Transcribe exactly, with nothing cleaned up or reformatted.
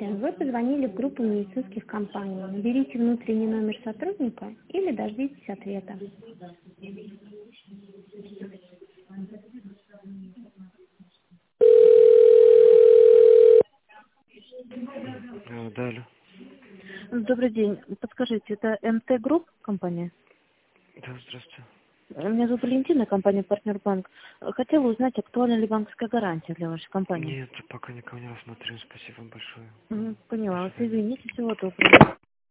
Здравствуйте. Вы позвонили в группу медицинских компаний. Наберите внутренний номер сотрудника или дождитесь ответа. А, да, алло. Добрый день. Подскажите, это эм тэ Групп компания? Да, здравствуйте. Меня зовут Валентина, компания «Партнер Банк». Хотела узнать, актуальна ли банковская гарантия для вашей компании? Нет, пока никого не рассмотрю. Спасибо вам большое. Мгм, До поняла. Вот свидания. извините, всего доброго.